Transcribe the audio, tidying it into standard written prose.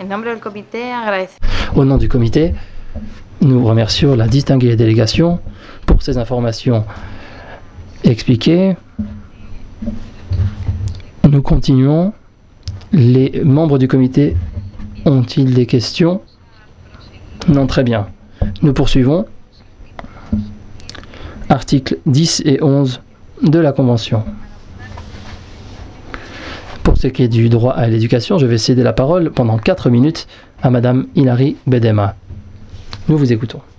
Au nom du comité, nous remercions la distinguée délégation pour ces informations expliquées. Nous continuons. Les membres du comité ont-ils des questions? Non, très bien. Nous poursuivons. Articles 10 et 11 de la Convention. Pour ce qui est du droit à l'éducation, je vais céder la parole pendant 4 minutes à Madame Hilary Bedema. Nous vous écoutons.